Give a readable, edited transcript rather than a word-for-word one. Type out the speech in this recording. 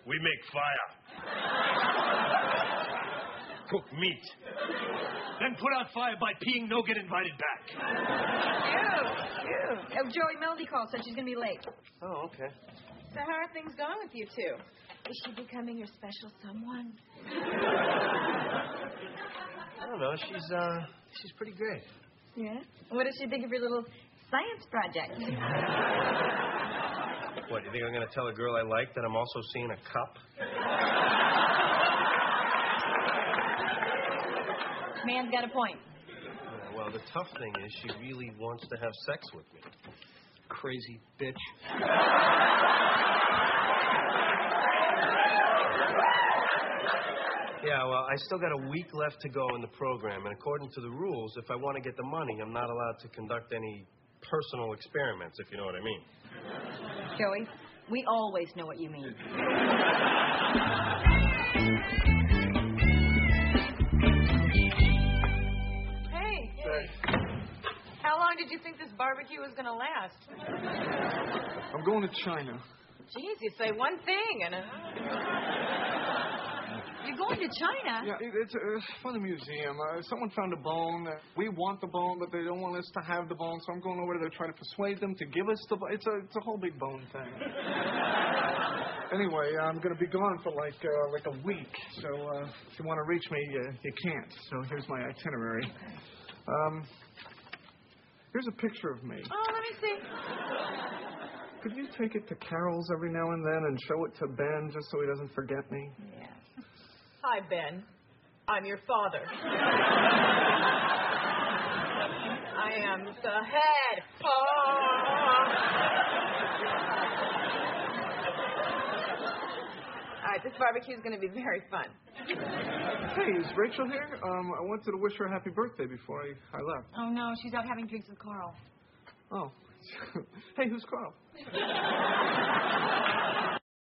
We make fire. Cook meat. Then put out fire by peeing, no get invited back. Cute. Oh, Joey Melody called, said she's going to be late. Oh, okay. So how are things going with you two? Is she becoming your special someone? I don't know. She's pretty great. Yeah? What does she think of your little science project? What, you think I'm going to tell a girl I like that I'm also seeing a cup? Man's got a point. Yeah, well, the tough thing is she really wants to have sex with me. Crazy bitch. Yeah, well, I still got a week left to go in the program, and according to the rules, if I want to get the money, I'm not allowed to conduct any personal experiments, if you know what I mean. Joey, we always know what you mean. Hey. How long did you think this barbecue was going to last? I'm going to China. Jeez, you say one thing and... You're going to China? Yeah, it's for the museum. Someone found a bone. We want the bone, but they don't want us to have the bone, so I'm going over there to try to persuade them to give us the bone. It's a whole big bone thing. Anyway, I'm going to be gone for like a week, so if you want to reach me, you can't. So here's my itinerary. Here's a picture of me. Oh, let me see. Could you take it to Carol's every now and then and show it to Ben just so he doesn't forget me? Yeah. Hi, Ben. I'm your father. I am the head. Oh. All right, this barbecue is going to be very fun. Hey, is Rachel here? I wanted to wish her a happy birthday before I left. Oh, no, she's out having drinks with Carl. Oh. Hey, who's Carl?